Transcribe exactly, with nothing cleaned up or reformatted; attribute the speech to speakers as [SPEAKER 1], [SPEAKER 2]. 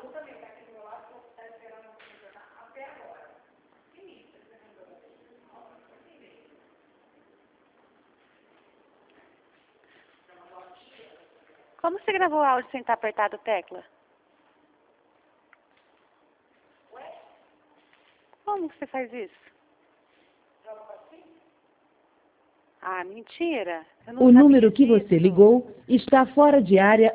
[SPEAKER 1] Como você gravou o áudio sem estar apertado a tecla? Como que você faz isso? Ah, mentira. Eu não
[SPEAKER 2] O número
[SPEAKER 1] sabia
[SPEAKER 2] que você
[SPEAKER 1] disso.
[SPEAKER 2] ligou está fora de área